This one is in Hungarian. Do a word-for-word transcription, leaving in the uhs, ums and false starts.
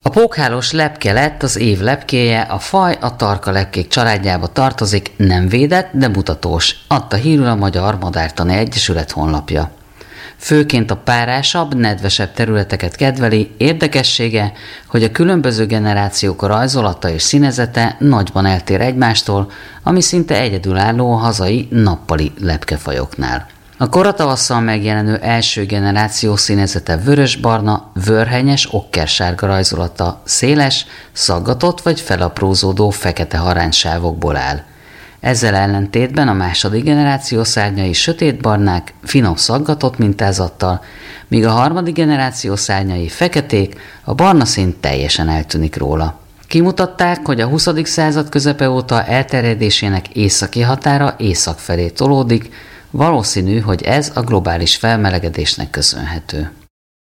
A pókhálós lepke lett az év lepkéje, a faj a tarka lepkék családjába tartozik, nem védett, de mutatós, adta hírül a Magyar Madártani Egyesület honlapja. Főként a párásabb, nedvesebb területeket kedveli, érdekessége, hogy a különböző generációk rajzolata és színezete nagyban eltér egymástól, ami szinte egyedülálló a hazai nappali lepkefajoknál. A koratavasszal megjelenő első generáció színezete vörösbarna, vörhenyes, okkersárga rajzolata széles, szaggatott vagy felaprózódó fekete haránysávokból áll. Ezzel ellentétben a második generáció szárnyai sötétbarnák, finom szaggatott mintázattal, míg a harmadik generáció szárnyai feketék, a barna szín teljesen eltűnik róla. Kimutatták, hogy a huszadik század közepe óta elterjedésének északi határa észak felé tolódik, valószínű, hogy ez a globális felmelegedésnek köszönhető.